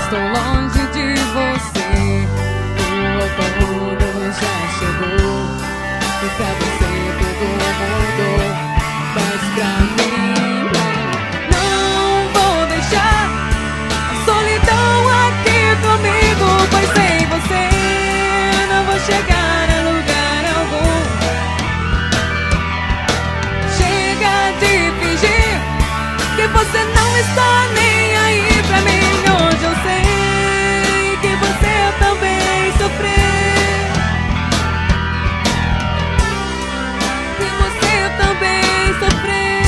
estou longe de você. O outono já chegou e pra você tudo mudou, mas pra mim não vou deixar a solidão aqui comigo, pois sem você não vou chegar a lugar algum. Chega de fingir que você não está nem aí pra mim. Hoje eu sei que você também sofreu, que você também sofreu.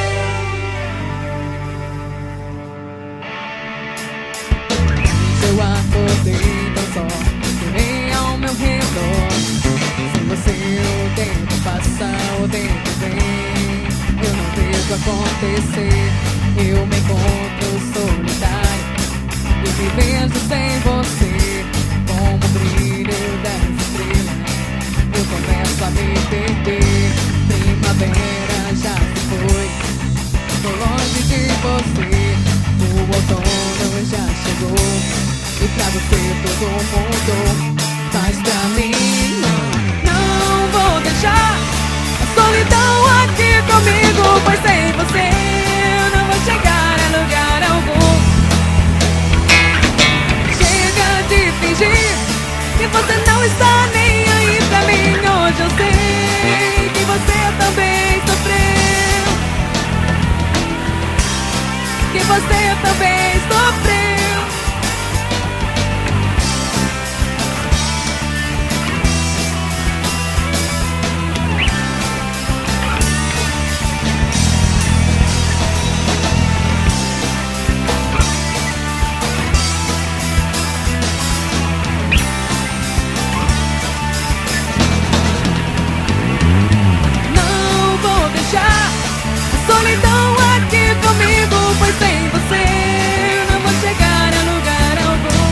Eu acordei tão só, olhei ao meu redor. Sem você o tempo passa, o tempo vem, eu não vejo acontecer. Eu me encontro solitário e me vejo sem você. Como o brilho das estrelas, eu começo a me perder. Primavera já se foi, tô longe de você. O outono já chegou e pra você todo mundo, mas pra mim não vou deixar a solidão aqui comigo, pois sem você não vou chegar a lugar algum. Chega de fingir que você não está nem aí pra mim. Hoje eu sei que você também sofreu, que você também sofreu. Solidão aqui comigo, pois sem você não vou chegar a lugar algum.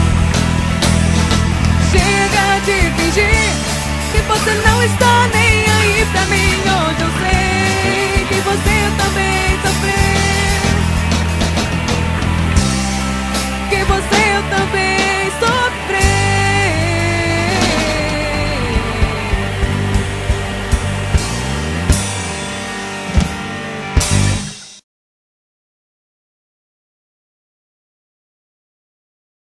Chega de fingir que você não está nem aí pra mim. Hoje eu sei que você também sofreu,